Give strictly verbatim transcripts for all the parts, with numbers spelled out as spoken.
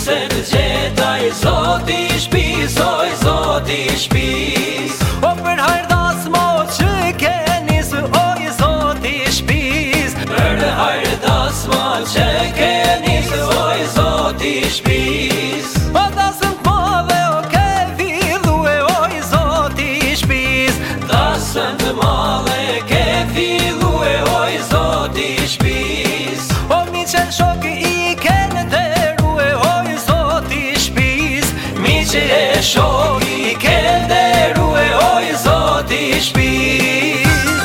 se të gjetaj Zoti i shpis, oj Zoti i shpis. O për hajrdas mo që ke nisë, oj Zoti i shpis. Për hajrdas mo që ke nisë, oj Zoti i shpis. O dasëm të madhe o ke fillue, oj Zoti i shpis. Dasëm të madhe ke fillue, oj Zoti i shpis. O mi qenë shoki i kenë derue, oj Zoti i shpis. Mi që e shoki i kenë derue, oj Zoti i shpis.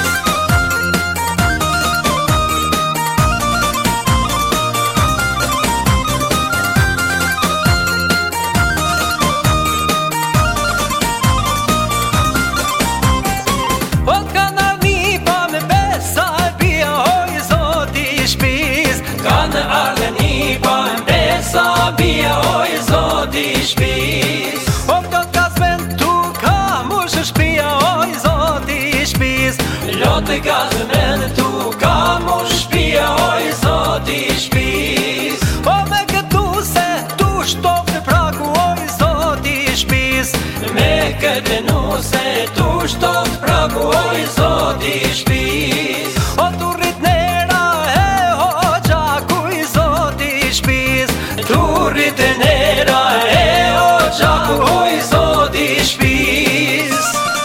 Kanë ardhe një pa mbesa bia, oj Zoti i shpis. O këtë kasmen tu ka mush shpia, oj Zoti i shpis. Lotë kasmen tu ka mush shpia, oj Zoti i shpis. O me këtu se tu shtop në pragu, oj Zoti i shpis. Me këtë nuse tu shtop në pragu, oj Zoti i shpis. O tu rrit nera e o gjaku, i Zoti i shpis. Tu rrit nera e o gjaku, oj Zoti i shpis.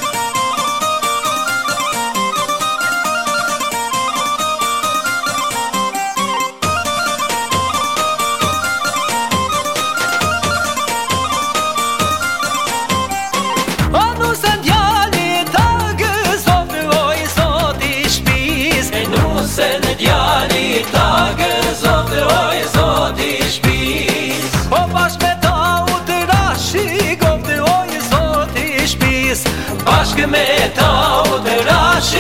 O nusen djali ta gëzove, oj Zoti i shpis. E nusen djali ta gëzove, oj Zoti i shpis. O bashk me ta u të rashi govde, oj Zoti i shpis. Bashkë me ta u të rashi